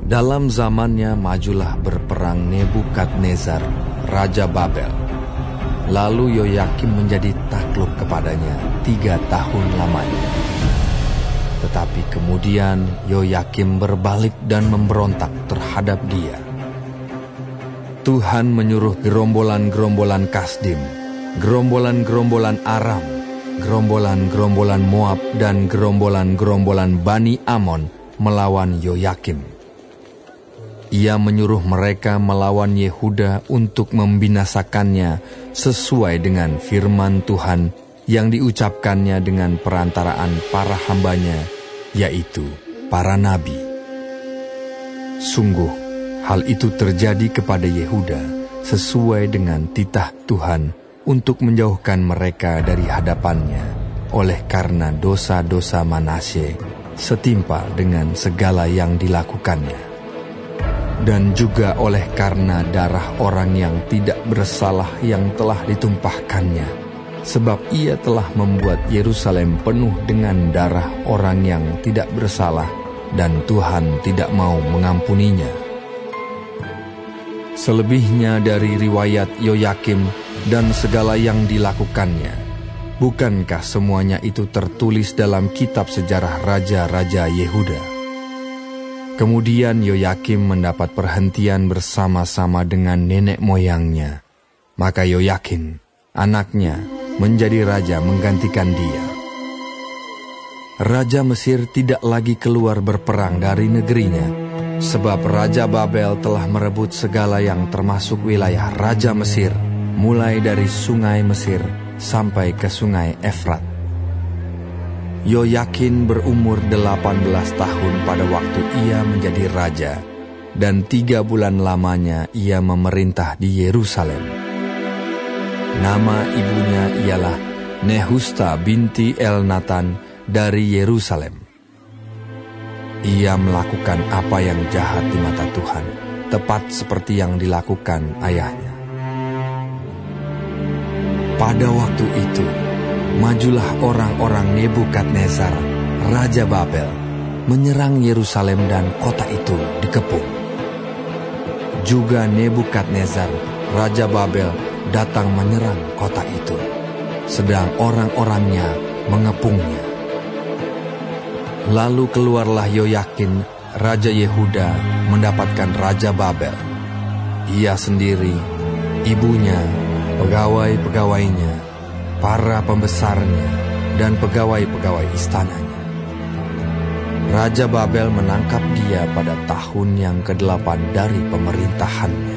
Dalam zamannya majulah berperang Nebukadnezar, Raja Babel. Lalu Yoyakim menjadi takluk kepadanya 3 tahun lamanya. Tetapi kemudian Yoyakim berbalik dan memberontak terhadap dia. Tuhan menyuruh gerombolan-gerombolan Kasdim, gerombolan-gerombolan Aram, gerombolan-gerombolan Moab, dan gerombolan-gerombolan Bani Amon melawan Yoyakim. Ia menyuruh mereka melawan Yehuda untuk membinasakannya sesuai dengan firman Tuhan yang diucapkannya dengan perantaraan para hambanya, yaitu para nabi. Sungguh, hal itu terjadi kepada Yehuda sesuai dengan titah Tuhan untuk menjauhkan mereka dari hadapannya, oleh karena dosa-dosa Manasye setimpal dengan segala yang dilakukannya. Dan juga oleh karena darah orang yang tidak bersalah yang telah ditumpahkannya, sebab ia telah membuat Yerusalem penuh dengan darah orang yang tidak bersalah, dan Tuhan tidak mau mengampuninya. Selebihnya dari riwayat Yoyakim dan segala yang dilakukannya, bukankah semuanya itu tertulis dalam kitab sejarah raja-raja Yehuda? Kemudian Yoyakim mendapat perhentian bersama-sama dengan nenek moyangnya. Maka Yoyakim, anaknya, menjadi raja menggantikan dia. Raja Mesir tidak lagi keluar berperang dari negerinya, sebab Raja Babel telah merebut segala yang termasuk wilayah Raja Mesir, mulai dari sungai Mesir sampai ke sungai Efrat. Yoyakin berumur 18 tahun pada waktu ia menjadi raja, dan 3 bulan lamanya ia memerintah di Yerusalem. Nama ibunya ialah Nehusta binti Elnatan dari Yerusalem. Ia melakukan apa yang jahat di mata Tuhan, tepat seperti yang dilakukan ayahnya. Pada waktu itu, majulah orang-orang Nebukadnezar, Raja Babel, menyerang Yerusalem dan kota itu dikepung. Juga Nebukadnezar, Raja Babel, datang menyerang kota itu, sedang orang-orangnya mengepungnya. Lalu keluarlah Yoyakin, Raja Yehuda, mendapatkan Raja Babel. Ia sendiri, ibunya, pegawai-pegawainya, para pembesarnya, dan pegawai-pegawai istananya. Raja Babel menangkap dia pada tahun yang ke-8 dari pemerintahannya.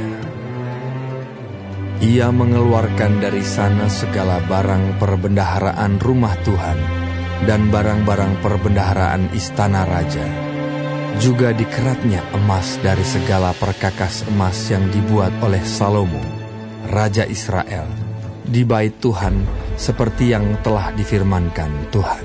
Ia mengeluarkan dari sana segala barang perbendaharaan rumah Tuhan dan barang-barang perbendaharaan istana raja. Juga dikeratnya emas dari segala perkakas emas yang dibuat oleh Salomo, Raja Israel, di bait Tuhan, seperti yang telah difirmankan Tuhan.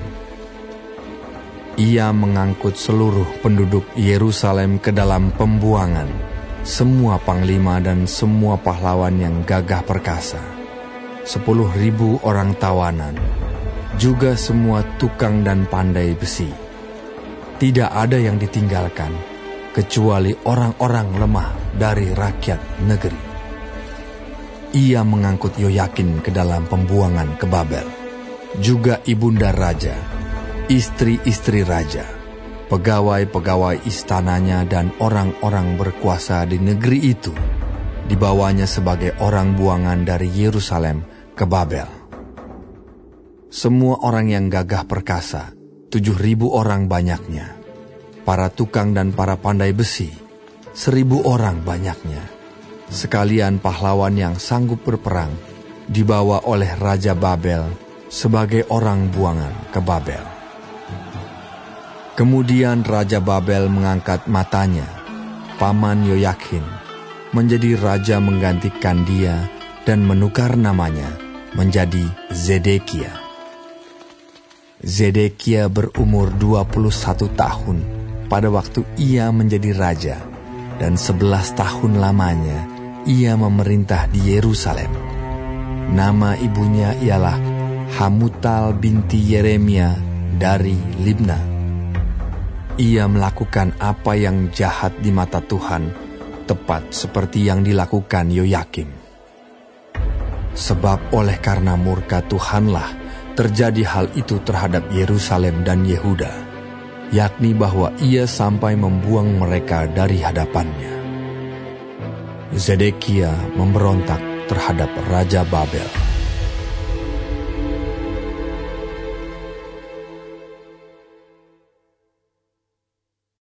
Ia mengangkut seluruh penduduk Yerusalem ke dalam pembuangan, semua panglima dan semua pahlawan yang gagah perkasa, 10.000 orang tawanan, juga semua tukang dan pandai besi. Tidak ada yang ditinggalkan, kecuali orang-orang lemah dari rakyat negeri. Ia mengangkut Yoyakin ke dalam pembuangan ke Babel, juga ibunda raja, istri-istri raja, pegawai-pegawai istananya dan orang-orang berkuasa di negeri itu, dibawanya sebagai orang buangan dari Yerusalem ke Babel. Semua orang yang gagah perkasa, 7.000 orang banyaknya, para tukang dan para pandai besi, 1.000 orang banyaknya, sekalian pahlawan yang sanggup berperang, dibawa oleh Raja Babel sebagai orang buangan ke Babel. Kemudian Raja Babel mengangkat matanya, paman Yoyakin, menjadi raja menggantikan dia dan menukar namanya menjadi Zedekia. Zedekia berumur 21 tahun pada waktu ia menjadi raja, dan 11 tahun lamanya ia memerintah di Yerusalem. Nama ibunya ialah Hamutal binti Yeremia dari Libna. ia melakukan apa yang jahat di mata Tuhan, tepat seperti yang dilakukan Yoyakim. Sebab oleh karena murka Tuhanlah terjadi hal itu terhadap Yerusalem dan Yehuda, yakni bahwa ia sampai membuang mereka dari hadapannya. Zedekia memberontak terhadap Raja Babel.